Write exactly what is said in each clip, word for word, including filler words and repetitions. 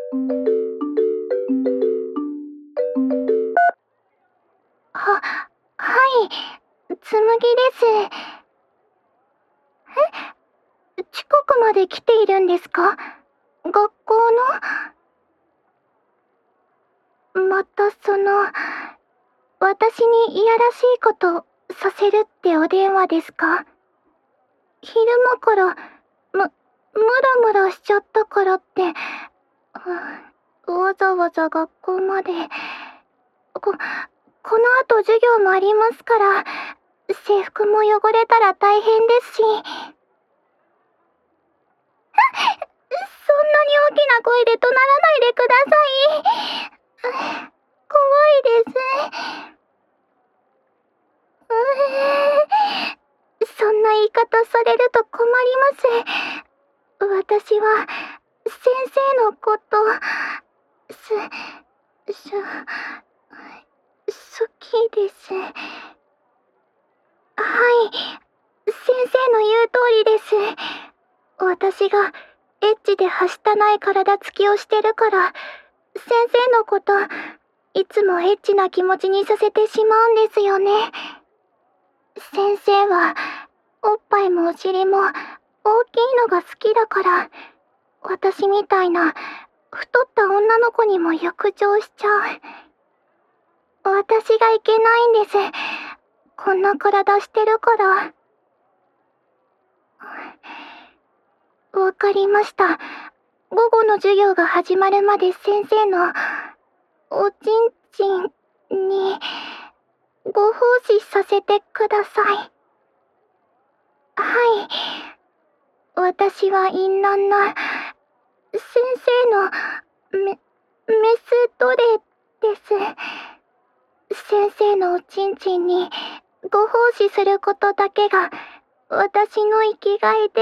は、はい、つむぎです。え、近くまで来ているんですか？学校の？またその、私にいやらしいことさせるってお電話ですか？昼間から、む、ムラムラしちゃったからって、はわざわざ学校まで。こ、この後授業もありますから、制服も汚れたら大変ですし。そんなに大きな声で怒鳴らないでください。怖いです。そんな言い方されると困ります。私は、先生のこと、す、す、好きです。はい、先生の言う通りです。私が、エッチではしたない体つきをしてるから、先生のこと、いつもエッチな気持ちにさせてしまうんですよね。先生は、おっぱいもお尻も、大きいのが好きだから、私みたいな、太った女の子にも欲情しちゃう。私がいけないんです。こんな体してるから。わかりました。午後の授業が始まるまで先生の、おちんちんに、ご奉仕させてください。はい。私は淫乱な、先生の、メ、メス奴隷です。先生のおちんちんに、ご奉仕することだけが、私の生きがいで、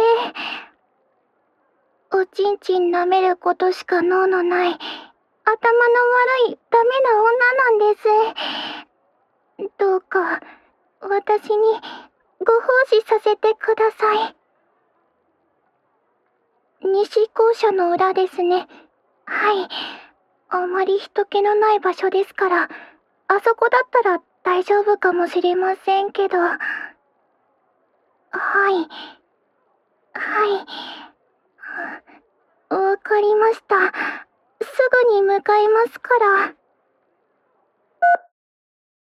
おちんちん舐めることしか能のない、頭の悪いダメな女なんです。どうか、私に、ご奉仕させてください。西校舎の裏ですね。はい。あまり人気のない場所ですから、あそこだったら大丈夫かもしれませんけど。はい。はい。わかりました。すぐに向かいますから。